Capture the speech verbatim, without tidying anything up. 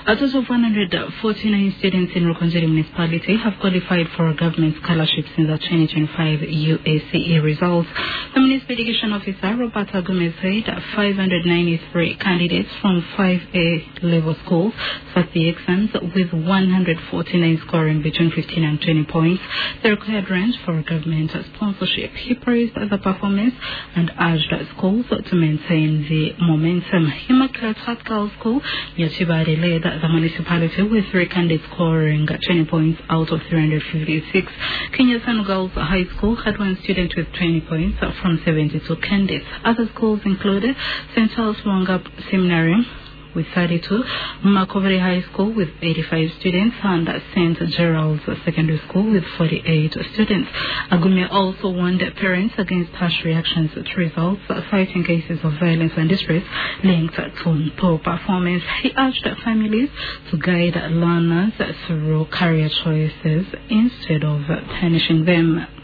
A total of one hundred forty-nine students in Rukonjeri municipality have qualified for government scholarships in the twenty twenty-five U A C E results. The municipal education officer, Roberta Gomez, said that five hundred ninety-three candidates from five A level schools sat the exams, with one hundred forty-nine scoring between fifteen and twenty points, the required range for government sponsorship. He praised the performance and urged schools to maintain the momentum. Immaculate Heart Girls School near Chibari led the municipality with three candidates scoring twenty points out of three hundred fifty-six. Kenya Sun Girls High School had one student with twenty points from seventy-two candidates. Other schools included Saint Charles Mwanga Seminary with thirty-two, Makoveri High School with eighty-five students, and Saint Gerald's Secondary School with forty-eight students. Agumia also warned parents against harsh reactions to results, citing cases of violence and distress linked to poor performance. He urged families to guide learners through career choices instead of punishing them.